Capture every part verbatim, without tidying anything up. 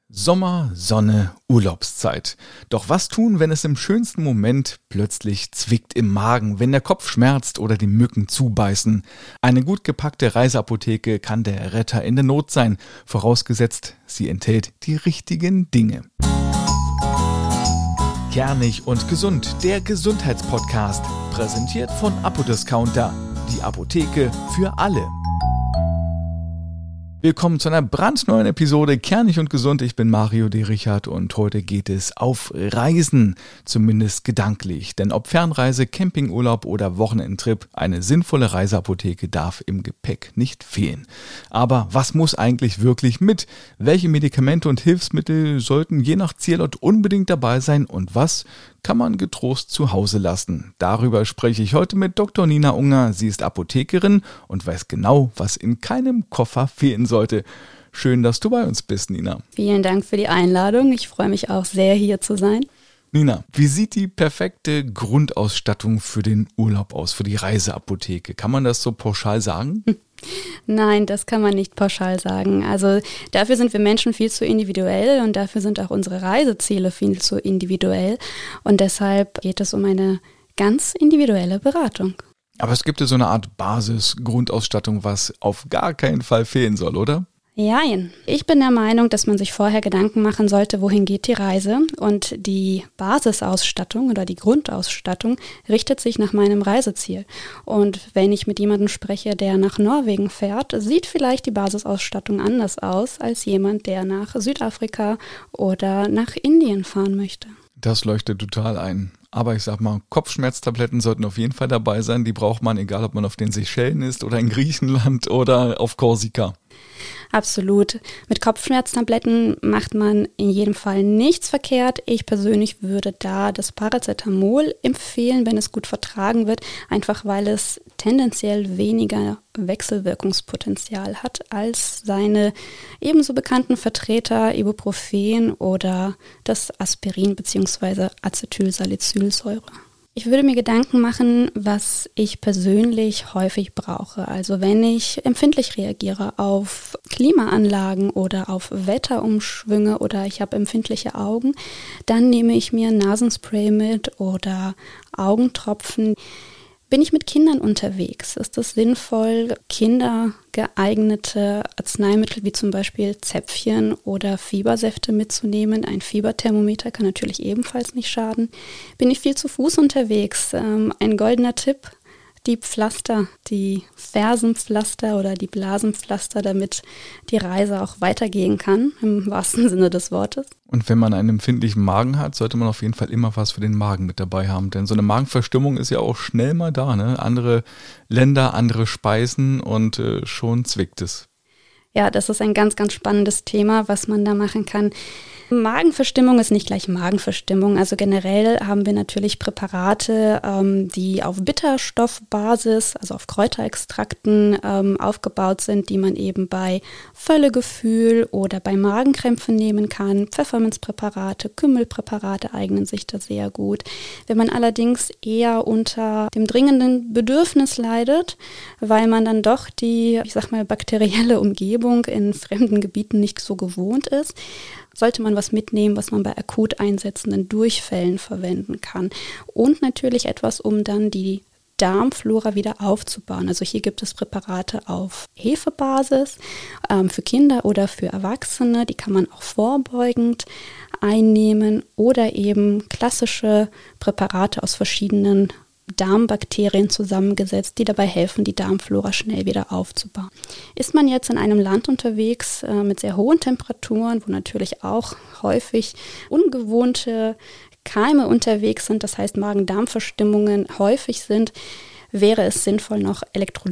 Sommer, Sonne, Urlaubszeit. Doch was tun, wenn es im schönsten Moment plötzlich zwickt im Magen, wenn der Kopf schmerzt oder die Mücken zubeißen? Eine gut gepackte Reiseapotheke kann der Retter in der Not sein, vorausgesetzt, sie enthält die richtigen Dinge. Kernig und gesund, der Gesundheitspodcast, präsentiert von Apodiscounter, die Apotheke für alle. Willkommen zu einer brandneuen Episode Kernig und Gesund. Ich bin Mario D. Richard und heute geht es auf Reisen, zumindest gedanklich. Denn ob Fernreise, Campingurlaub oder Wochenendtrip, eine sinnvolle Reiseapotheke darf im Gepäck nicht fehlen. Aber was muss eigentlich wirklich mit? Welche Medikamente und Hilfsmittel sollten je nach Zielort unbedingt dabei sein und was kann man getrost zu Hause lassen? Darüber spreche ich heute mit Doktor Nina Unger. Sie ist Apothekerin und weiß genau, was in keinem Koffer fehlen sollte. Schön, dass du bei uns bist, Nina. Vielen Dank für die Einladung. Ich freue mich auch sehr, hier zu sein. Nina, wie sieht die perfekte Grundausstattung für den Urlaub aus, für die Reiseapotheke? Kann man das so pauschal sagen? Nein, das kann man nicht pauschal sagen. Also dafür sind wir Menschen viel zu individuell und dafür sind auch unsere Reiseziele viel zu individuell. Und deshalb geht es um eine ganz individuelle Beratung. Aber es gibt ja so eine Art Basis-Grundausstattung, was auf gar keinen Fall fehlen soll, oder? Jein. Ich bin der Meinung, dass man sich vorher Gedanken machen sollte, wohin geht die Reise, und die Basisausstattung oder die Grundausstattung richtet sich nach meinem Reiseziel. Und wenn ich mit jemandem spreche, der nach Norwegen fährt, sieht vielleicht die Basisausstattung anders aus als jemand, der nach Südafrika oder nach Indien fahren möchte. Das leuchtet total ein. Aber ich sag mal, Kopfschmerztabletten sollten auf jeden Fall dabei sein. Die braucht man, egal ob man auf den Seychellen ist oder in Griechenland oder auf Korsika. Absolut. Mit Kopfschmerztabletten macht man in jedem Fall nichts verkehrt. Ich persönlich würde da das Paracetamol empfehlen, wenn es gut vertragen wird, einfach weil es tendenziell weniger Wechselwirkungspotenzial hat als seine ebenso bekannten Vertreter Ibuprofen oder das Aspirin bzw. Acetylsalicylsäure. Ich würde mir Gedanken machen, was ich persönlich häufig brauche. Also wenn ich empfindlich reagiere auf Klimaanlagen oder auf Wetterumschwünge oder ich habe empfindliche Augen, dann nehme ich mir Nasenspray mit oder Augentropfen. Bin ich mit Kindern unterwegs? Ist es sinnvoll, kindergeeignete Arzneimittel wie zum Beispiel Zäpfchen oder Fiebersäfte mitzunehmen? Ein Fieberthermometer kann natürlich ebenfalls nicht schaden. Bin ich viel zu Fuß unterwegs? Ähm, ein goldener Tipp: die Pflaster, die Fersenpflaster oder die Blasenpflaster, damit die Reise auch weitergehen kann, im wahrsten Sinne des Wortes. Und wenn man einen empfindlichen Magen hat, sollte man auf jeden Fall immer was für den Magen mit dabei haben. Denn so eine Magenverstimmung ist ja auch schnell mal da, ne? Andere Länder, andere Speisen und äh, schon zwickt es. Ja, das ist ein ganz, ganz spannendes Thema, was man da machen kann. Magenverstimmung ist nicht gleich Magenverstimmung. Also generell haben wir natürlich Präparate, ähm, die auf Bitterstoffbasis, also auf Kräuterextrakten ähm, aufgebaut sind, die man eben bei Völlegefühl oder bei Magenkrämpfen nehmen kann. Pfefferminzpräparate, Kümmelpräparate eignen sich da sehr gut. Wenn man allerdings eher unter dem dringenden Bedürfnis leidet, weil man dann doch die, ich sag mal, bakterielle Umgebung in fremden Gebieten nicht so gewohnt ist, sollte man was mitnehmen, was man bei akut einsetzenden Durchfällen verwenden kann. Und natürlich etwas, um dann die Darmflora wieder aufzubauen. Also hier gibt es Präparate auf Hefebasis ähm, für Kinder oder für Erwachsene. Die kann man auch vorbeugend einnehmen oder eben klassische Präparate aus verschiedenen Darmbakterien zusammengesetzt, die dabei helfen, die Darmflora schnell wieder aufzubauen. Ist man jetzt in einem Land unterwegs äh, mit sehr hohen Temperaturen, wo natürlich auch häufig ungewohnte Keime unterwegs sind, das heißt Magen-Darm-Verstimmungen häufig sind, wäre es sinnvoll, noch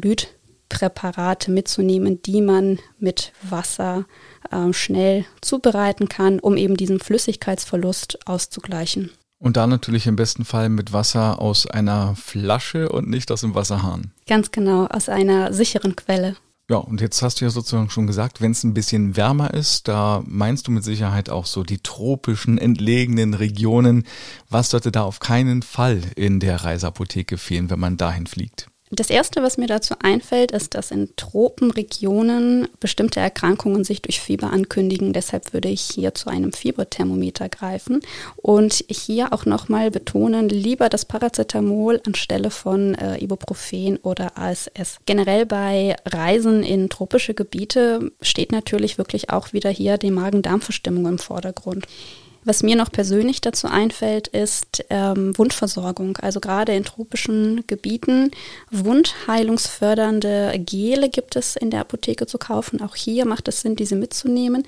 Elektrolytpräparate mitzunehmen, die man mit Wasser äh, schnell zubereiten kann, um eben diesen Flüssigkeitsverlust auszugleichen. Und da natürlich im besten Fall mit Wasser aus einer Flasche und nicht aus dem Wasserhahn. Ganz genau, aus einer sicheren Quelle. Ja, und jetzt hast du ja sozusagen schon gesagt, wenn es ein bisschen wärmer ist, da meinst du mit Sicherheit auch so die tropischen, entlegenen Regionen. Was sollte da auf keinen Fall in der Reiseapotheke fehlen, wenn man dahin fliegt? Das Erste, was mir dazu einfällt, ist, dass in Tropenregionen bestimmte Erkrankungen sich durch Fieber ankündigen. Deshalb würde ich hier zu einem Fieberthermometer greifen und hier auch nochmal betonen, lieber das Paracetamol anstelle von äh, Ibuprofen oder A S S. Generell bei Reisen in tropische Gebiete steht natürlich wirklich auch wieder hier die Magen-Darm-Verstimmung im Vordergrund. Was mir noch persönlich dazu einfällt, ist ähm, Wundversorgung. Also gerade in tropischen Gebieten wundheilungsfördernde Gele gibt es in der Apotheke zu kaufen. Auch hier macht es Sinn, diese mitzunehmen.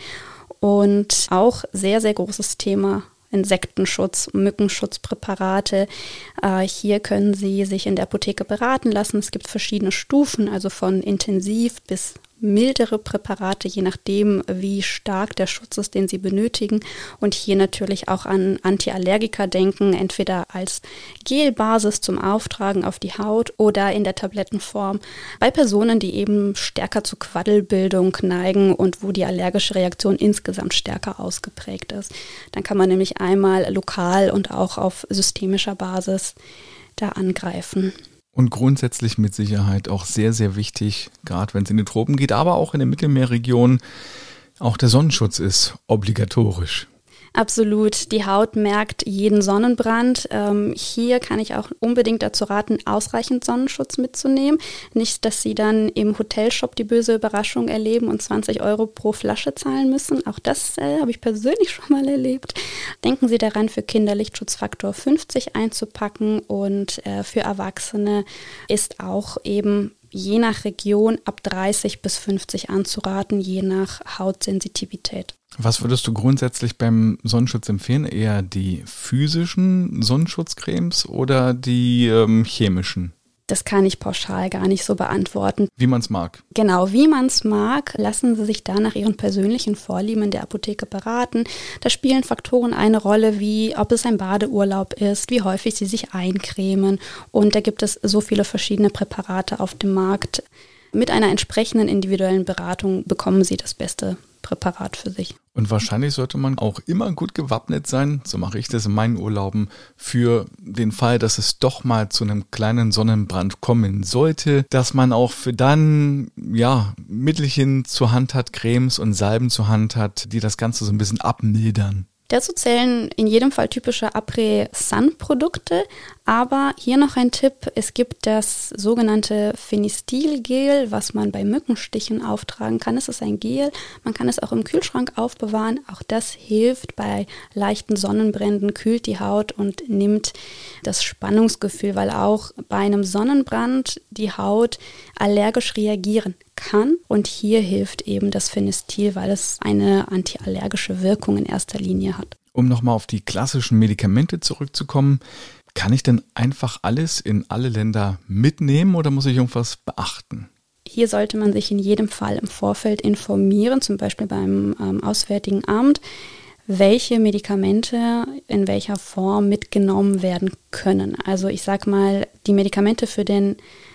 Und auch sehr, sehr großes Thema Insektenschutz, Mückenschutzpräparate. Äh, hier können Sie sich in der Apotheke beraten lassen. Es gibt verschiedene Stufen, also von intensiv bis mildere Präparate, je nachdem, wie stark der Schutz ist, den Sie benötigen. Und hier natürlich auch an Antiallergika denken, entweder als Gelbasis zum Auftragen auf die Haut oder in der Tablettenform. Bei Personen, die eben stärker zu Quaddelbildung neigen und wo die allergische Reaktion insgesamt stärker ausgeprägt ist. Dann kann man nämlich einmal lokal und auch auf systemischer Basis da angreifen. Und grundsätzlich mit Sicherheit auch sehr, sehr wichtig, gerade wenn es in die Tropen geht, aber auch in der Mittelmeerregion, auch der Sonnenschutz ist obligatorisch. Absolut. Die Haut merkt jeden Sonnenbrand. Ähm, hier kann ich auch unbedingt dazu raten, ausreichend Sonnenschutz mitzunehmen. Nicht, dass Sie dann im Hotelshop die böse Überraschung erleben und zwanzig Euro pro Flasche zahlen müssen. Auch das äh, habe ich persönlich schon mal erlebt. Denken Sie daran, für Kinder Lichtschutzfaktor fünfzig einzupacken und äh, für Erwachsene ist auch eben je nach Region ab dreißig bis fünfzig anzuraten, je nach Hautsensitivität. Was würdest du grundsätzlich beim Sonnenschutz empfehlen? Eher die physischen Sonnenschutzcremes oder die ähm, chemischen? Das kann ich pauschal gar nicht so beantworten. Wie man es mag. Genau, wie man es mag, lassen Sie sich da nach Ihren persönlichen Vorlieben in der Apotheke beraten. Da spielen Faktoren eine Rolle, wie ob es ein Badeurlaub ist, wie häufig Sie sich eincremen. Und da gibt es so viele verschiedene Präparate auf dem Markt. Mit einer entsprechenden individuellen Beratung bekommen Sie das beste Präparat für sich. Und wahrscheinlich sollte man auch immer gut gewappnet sein, so mache ich das in meinen Urlauben, für den Fall, dass es doch mal zu einem kleinen Sonnenbrand kommen sollte, dass man auch für dann, ja, Mittelchen zur Hand hat, Cremes und Salben zur Hand hat, die das Ganze so ein bisschen abmildern. Dazu zählen in jedem Fall typische Après-Sun-Produkte, aber hier noch ein Tipp, es gibt das sogenannte Fenistil-Gel, was man bei Mückenstichen auftragen kann. Es ist ein Gel, man kann es auch im Kühlschrank aufbewahren, auch das hilft bei leichten Sonnenbränden, kühlt die Haut und nimmt das Spannungsgefühl, weil auch bei einem Sonnenbrand die Haut allergisch reagieren kann und hier hilft eben das Fenistil, weil es eine antiallergische Wirkung in erster Linie hat. Um nochmal auf die klassischen Medikamente zurückzukommen, kann ich denn einfach alles in alle Länder mitnehmen oder muss ich irgendwas beachten? Hier sollte man sich in jedem Fall im Vorfeld informieren, zum Beispiel beim ähm, Auswärtigen Amt, welche Medikamente in welcher Form mitgenommen werden können. Also ich sage mal, die Medikamente für den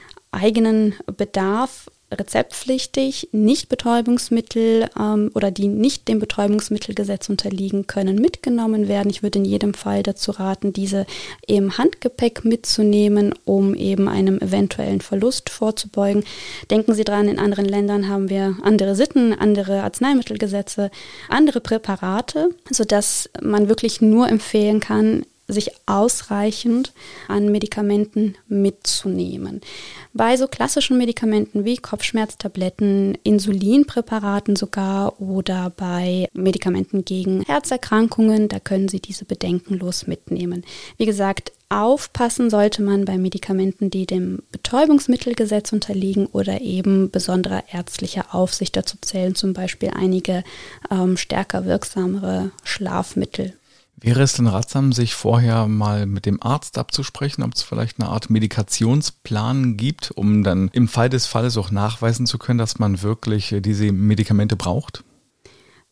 eigenen Bedarf rezeptpflichtig, nicht Betäubungsmittel ähm, oder die nicht dem Betäubungsmittelgesetz unterliegen können, mitgenommen werden. Ich würde in jedem Fall dazu raten, diese im Handgepäck mitzunehmen, um eben einem eventuellen Verlust vorzubeugen. Denken Sie dran, in anderen Ländern haben wir andere Sitten, andere Arzneimittelgesetze, andere Präparate, sodass man wirklich nur empfehlen kann, sich ausreichend an Medikamenten mitzunehmen. Bei so klassischen Medikamenten wie Kopfschmerztabletten, Insulinpräparaten sogar oder bei Medikamenten gegen Herzerkrankungen, da können Sie diese bedenkenlos mitnehmen. Wie gesagt, aufpassen sollte man bei Medikamenten, die dem Betäubungsmittelgesetz unterliegen oder eben besonderer ärztlicher Aufsicht. Dazu zählen zum Beispiel einige ähm, stärker wirksamere Schlafmittel. Wäre es denn ratsam, sich vorher mal mit dem Arzt abzusprechen, ob es vielleicht eine Art Medikationsplan gibt, um dann im Fall des Falles auch nachweisen zu können, dass man wirklich diese Medikamente braucht?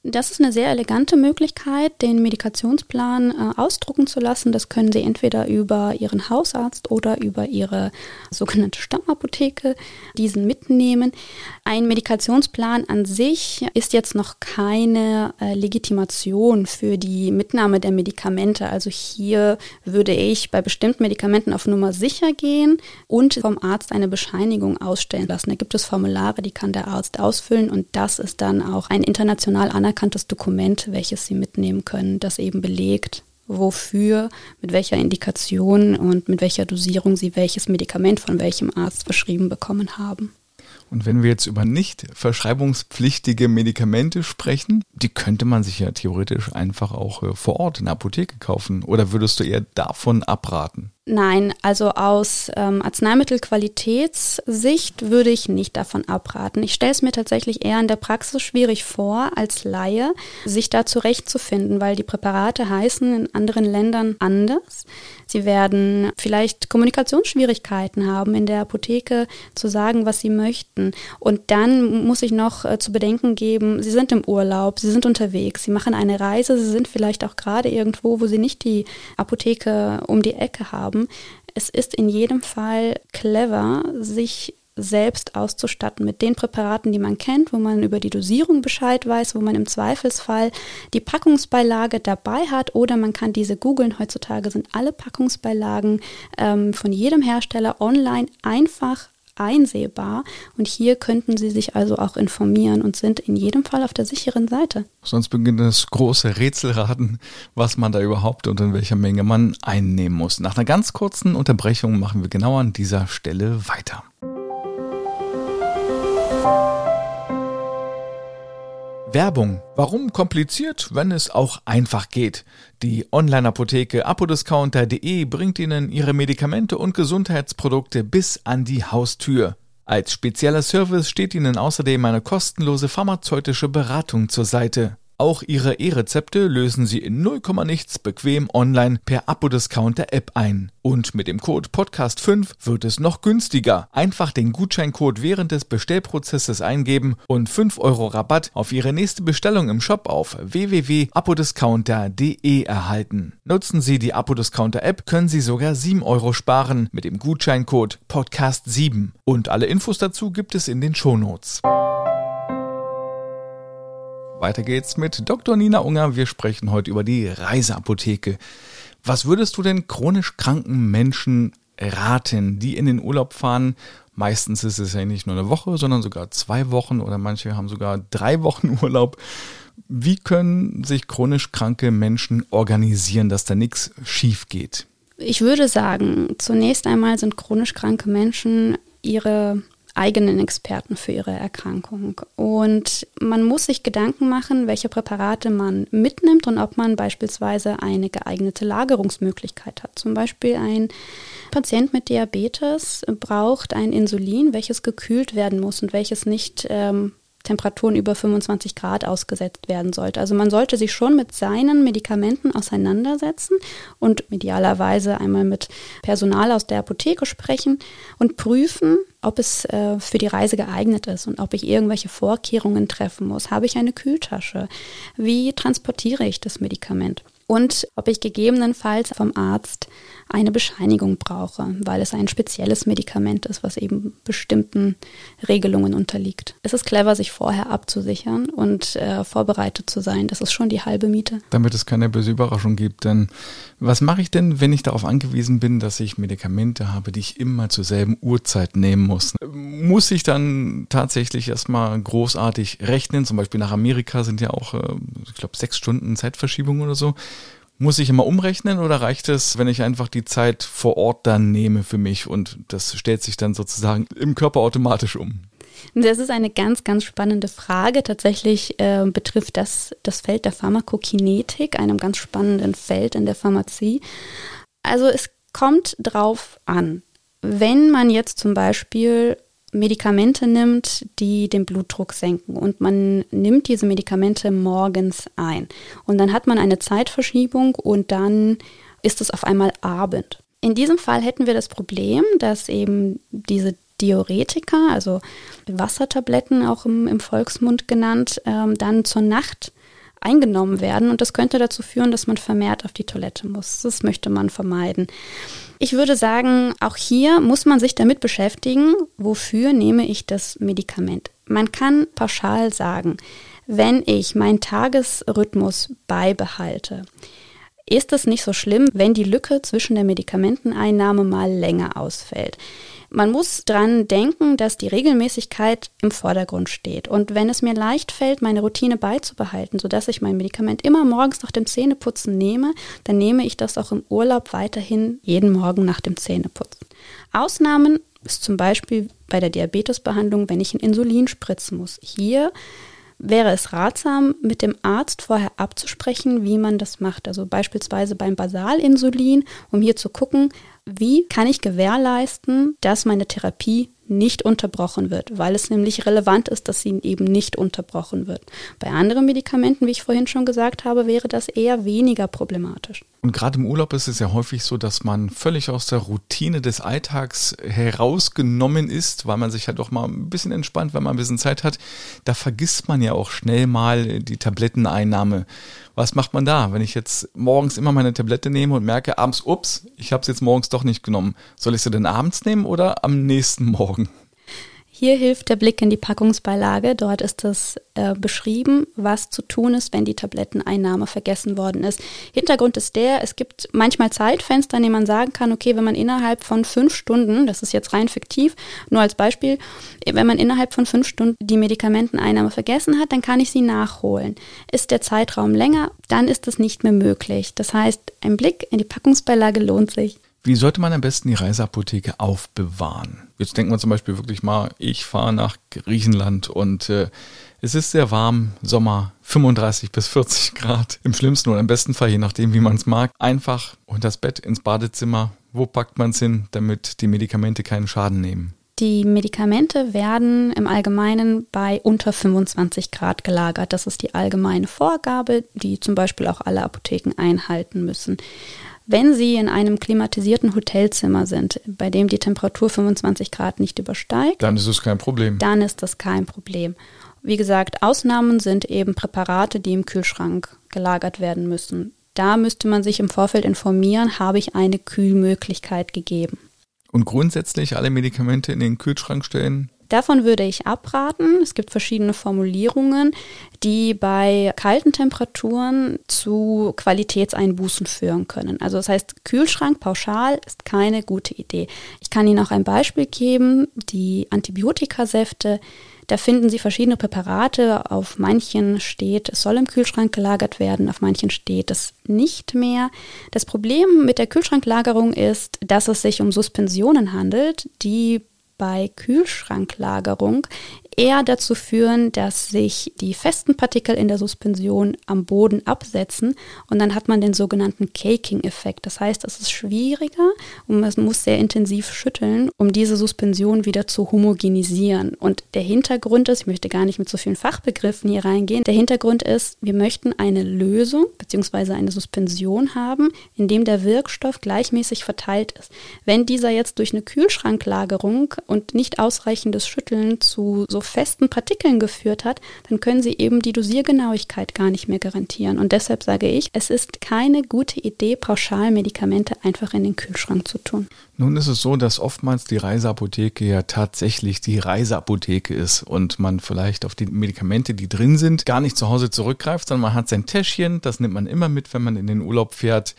Das ist eine sehr elegante Möglichkeit, den Medikationsplan äh, ausdrucken zu lassen. Das können Sie entweder über Ihren Hausarzt oder über Ihre sogenannte Stammapotheke diesen mitnehmen. Ein Medikationsplan an sich ist jetzt noch keine äh, Legitimation für die Mitnahme der Medikamente. Also hier würde ich bei bestimmten Medikamenten auf Nummer sicher gehen und vom Arzt eine Bescheinigung ausstellen lassen. Da gibt es Formulare, die kann der Arzt ausfüllen und das ist dann auch ein international anerkanntes Dokument, welches Sie mitnehmen können, das eben belegt, wofür, mit welcher Indikation und mit welcher Dosierung Sie welches Medikament von welchem Arzt verschrieben bekommen haben. Und wenn wir jetzt über nicht verschreibungspflichtige Medikamente sprechen, die könnte man sich ja theoretisch einfach auch vor Ort in der Apotheke kaufen. Oder würdest du eher davon abraten? Nein, also aus ähm, Arzneimittelqualitätssicht würde ich nicht davon abraten. Ich stelle es mir tatsächlich eher in der Praxis schwierig vor, als Laie, sich da zurechtzufinden, weil die Präparate heißen in anderen Ländern anders. Sie werden vielleicht Kommunikationsschwierigkeiten haben, in der Apotheke zu sagen, was sie möchten. Und dann muss ich noch äh, zu bedenken geben, sie sind im Urlaub, sie sind unterwegs, sie machen eine Reise, sie sind vielleicht auch gerade irgendwo, wo sie nicht die Apotheke um die Ecke haben. Es ist in jedem Fall clever, sich selbst auszustatten mit den Präparaten, die man kennt, wo man über die Dosierung Bescheid weiß, wo man im Zweifelsfall die Packungsbeilage dabei hat oder man kann diese googeln. Heutzutage sind alle Packungsbeilagen ähm, von jedem Hersteller online einfach einsehbar und hier könnten Sie sich also auch informieren und sind in jedem Fall auf der sicheren Seite. Sonst beginnt das große Rätselraten, was man da überhaupt und in welcher Menge man einnehmen muss. Nach einer ganz kurzen Unterbrechung machen wir genau an dieser Stelle weiter. Werbung. Warum kompliziert, wenn es auch einfach geht? Die Online-Apotheke apodiscounter punkt de bringt Ihnen Ihre Medikamente und Gesundheitsprodukte bis an die Haustür. Als spezieller Service steht Ihnen außerdem eine kostenlose pharmazeutische Beratung zur Seite. Auch Ihre E-Rezepte lösen Sie in null Komma nichts bequem online per Apodiscounter-App ein. Und mit dem Code Podcast fünf wird es noch günstiger. Einfach den Gutscheincode während des Bestellprozesses eingeben und fünf Euro Rabatt auf Ihre nächste Bestellung im Shop auf w w w punkt apodiscounter punkt de erhalten. Nutzen Sie die Apodiscounter-App, können Sie sogar sieben Euro sparen mit dem Gutscheincode Podcast sieben. Und alle Infos dazu gibt es in den Shownotes. Weiter geht's mit Doktor Nina Unger. Wir sprechen heute über die Reiseapotheke. Was würdest du denn chronisch kranken Menschen raten, die in den Urlaub fahren? Meistens ist es ja nicht nur eine Woche, sondern sogar zwei Wochen oder manche haben sogar drei Wochen Urlaub. Wie können sich chronisch kranke Menschen organisieren, dass da nichts schief geht? Ich würde sagen, zunächst einmal sind chronisch kranke Menschen ihre eigenen Experten für ihre Erkrankung. Und man muss sich Gedanken machen, welche Präparate man mitnimmt und ob man beispielsweise eine geeignete Lagerungsmöglichkeit hat. Zum Beispiel ein Patient mit Diabetes braucht ein Insulin, welches gekühlt werden muss und welches nicht ähm, Temperaturen über fünfundzwanzig Grad ausgesetzt werden sollte. Also man sollte sich schon mit seinen Medikamenten auseinandersetzen und idealerweise einmal mit Personal aus der Apotheke sprechen und prüfen, ob es äh, für die Reise geeignet ist und ob ich irgendwelche Vorkehrungen treffen muss. Habe ich eine Kühltasche? Wie transportiere ich das Medikament? Und ob ich gegebenenfalls vom Arzt eine Bescheinigung brauche, weil es ein spezielles Medikament ist, was eben bestimmten Regelungen unterliegt. Es ist clever, sich vorher abzusichern und äh, vorbereitet zu sein. Das ist schon die halbe Miete. Damit es keine böse Überraschung gibt. Denn was mache ich denn, wenn ich darauf angewiesen bin, dass ich Medikamente habe, die ich immer zur selben Uhrzeit nehmen muss? Muss ich dann tatsächlich erstmal großartig rechnen? Zum Beispiel nach Amerika sind ja auch, ich glaube, sechs Stunden Zeitverschiebung oder so. Muss ich immer umrechnen oder reicht es, wenn ich einfach die Zeit vor Ort dann nehme für mich und das stellt sich dann sozusagen im Körper automatisch um? Das ist eine ganz, ganz spannende Frage. Tatsächlich äh, betrifft das das Feld der Pharmakokinetik, einem ganz spannenden Feld in der Pharmazie. Also es kommt drauf an. Wenn man jetzt zum Beispiel Medikamente nimmt, die den Blutdruck senken und man nimmt diese Medikamente morgens ein und dann hat man eine Zeitverschiebung und dann ist es auf einmal Abend. In diesem Fall hätten wir das Problem, dass eben diese Diuretika, also Wassertabletten auch im, im Volksmund genannt, ähm, dann zur Nacht eingenommen werden und das könnte dazu führen, dass man vermehrt auf die Toilette muss. Das möchte man vermeiden. Ich würde sagen, auch hier muss man sich damit beschäftigen, wofür nehme ich das Medikament. Man kann pauschal sagen, wenn ich meinen Tagesrhythmus beibehalte, ist es nicht so schlimm, wenn die Lücke zwischen der Medikamenteneinnahme mal länger ausfällt. Man muss dran denken, dass die Regelmäßigkeit im Vordergrund steht. Und wenn es mir leicht fällt, meine Routine beizubehalten, sodass ich mein Medikament immer morgens nach dem Zähneputzen nehme, dann nehme ich das auch im Urlaub weiterhin jeden Morgen nach dem Zähneputzen. Ausnahmen ist zum Beispiel bei der Diabetesbehandlung, wenn ich ein Insulin spritzen muss. Hier wäre es ratsam, mit dem Arzt vorher abzusprechen, wie man das macht. Also beispielsweise beim Basalinsulin, um hier zu gucken, wie kann ich gewährleisten, dass meine Therapie nicht unterbrochen wird, weil es nämlich relevant ist, dass sie eben nicht unterbrochen wird. Bei anderen Medikamenten, wie ich vorhin schon gesagt habe, wäre das eher weniger problematisch. Und gerade im Urlaub ist es ja häufig so, dass man völlig aus der Routine des Alltags herausgenommen ist, weil man sich ja doch mal ein bisschen entspannt, wenn man ein bisschen Zeit hat. Da vergisst man ja auch schnell mal die Tabletteneinnahme. Was macht man da, wenn ich jetzt morgens immer meine Tablette nehme und merke abends, ups, ich habe es jetzt morgens doch nicht genommen. Soll ich sie denn abends nehmen oder am nächsten Morgen? Hier hilft der Blick in die Packungsbeilage. Dort ist es äh, beschrieben, was zu tun ist, wenn die Tabletteneinnahme vergessen worden ist. Hintergrund ist der, es gibt manchmal Zeitfenster, in denen man sagen kann, okay, wenn man innerhalb von fünf Stunden, das ist jetzt rein fiktiv, nur als Beispiel, wenn man innerhalb von fünf Stunden die Medikamenteneinnahme vergessen hat, dann kann ich sie nachholen. Ist der Zeitraum länger, dann ist das nicht mehr möglich. Das heißt, ein Blick in die Packungsbeilage lohnt sich. Wie sollte man am besten die Reiseapotheke aufbewahren? Jetzt denken wir zum Beispiel wirklich mal, ich fahre nach Griechenland und äh, es ist sehr warm, Sommer, fünfunddreißig bis vierzig Grad. Im schlimmsten oder im besten Fall, je nachdem wie man es mag, einfach unter das Bett, ins Badezimmer. Wo packt man es hin, damit die Medikamente keinen Schaden nehmen? Die Medikamente werden im Allgemeinen bei unter fünfundzwanzig Grad gelagert. Das ist die allgemeine Vorgabe, die zum Beispiel auch alle Apotheken einhalten müssen. Wenn Sie in einem klimatisierten Hotelzimmer sind, bei dem die Temperatur fünfundzwanzig Grad nicht übersteigt, dann ist es kein Problem. Dann ist das kein Problem. Wie gesagt, Ausnahmen sind eben Präparate, die im Kühlschrank gelagert werden müssen. Da müsste man sich im Vorfeld informieren, habe ich eine Kühlmöglichkeit gegeben. Und grundsätzlich alle Medikamente in den Kühlschrank stellen? Davon würde ich abraten. Es gibt verschiedene Formulierungen, die bei kalten Temperaturen zu Qualitätseinbußen führen können. Also das heißt, Kühlschrank pauschal ist keine gute Idee. Ich kann Ihnen auch ein Beispiel geben, die Antibiotikasäfte. Da finden Sie verschiedene Präparate. Auf manchen steht, es soll im Kühlschrank gelagert werden, auf manchen steht es nicht mehr. Das Problem mit der Kühlschranklagerung ist, dass es sich um Suspensionen handelt, die bei Kühlschranklagerung eher dazu führen, dass sich die festen Partikel in der Suspension am Boden absetzen und dann hat man den sogenannten Caking-Effekt. Das heißt, es ist schwieriger und man muss sehr intensiv schütteln, um diese Suspension wieder zu homogenisieren. Und der Hintergrund ist, ich möchte gar nicht mit so vielen Fachbegriffen hier reingehen, der Hintergrund ist, wir möchten eine Lösung bzw. eine Suspension haben, in dem der Wirkstoff gleichmäßig verteilt ist. Wenn dieser jetzt durch eine Kühlschranklagerung und nicht ausreichendes Schütteln zu so festen Partikeln geführt hat, dann können Sie eben die Dosiergenauigkeit gar nicht mehr garantieren. Und deshalb sage ich, es ist keine gute Idee, pauschal Medikamente einfach in den Kühlschrank zu tun. Nun ist es so, dass oftmals die Reiseapotheke ja tatsächlich die Reiseapotheke ist und man vielleicht auf die Medikamente, die drin sind, gar nicht zu Hause zurückgreift, sondern man hat sein Täschchen, das nimmt man immer mit, wenn man in den Urlaub fährt.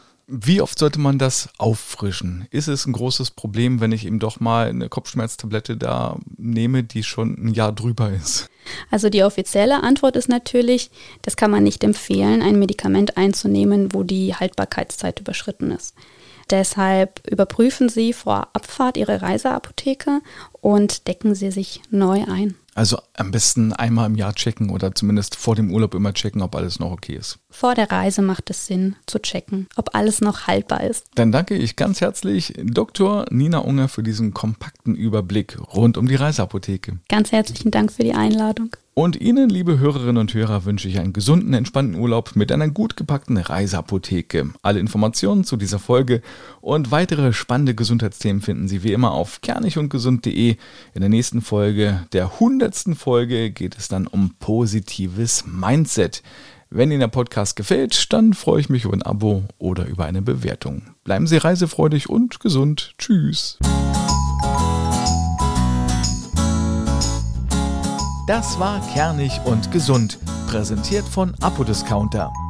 Wie oft sollte man das auffrischen? Ist es ein großes Problem, wenn ich eben doch mal eine Kopfschmerztablette da nehme, die schon ein Jahr drüber ist? Also die offizielle Antwort ist natürlich, das kann man nicht empfehlen, ein Medikament einzunehmen, wo die Haltbarkeitszeit überschritten ist. Deshalb überprüfen Sie vor Abfahrt Ihre Reiseapotheke und decken Sie sich neu ein. Also am besten einmal im Jahr checken oder zumindest vor dem Urlaub immer checken, ob alles noch okay ist. Vor der Reise macht es Sinn zu checken, ob alles noch haltbar ist. Dann danke ich ganz herzlich Doktor Nina Unger für diesen kompakten Überblick rund um die Reiseapotheke. Ganz herzlichen Dank für die Einladung. Und Ihnen, liebe Hörerinnen und Hörer, wünsche ich einen gesunden, entspannten Urlaub mit einer gut gepackten Reiseapotheke. Alle Informationen zu dieser Folge und weitere spannende Gesundheitsthemen finden Sie wie immer auf kernigundgesund punkt de. In der nächsten Folge, der hundertsten Folge, geht es dann um positives Mindset. Wenn Ihnen der Podcast gefällt, dann freue ich mich über ein Abo oder über eine Bewertung. Bleiben Sie reisefreudig und gesund. Tschüss. Das war Kernig und Gesund, präsentiert von Apodiscounter.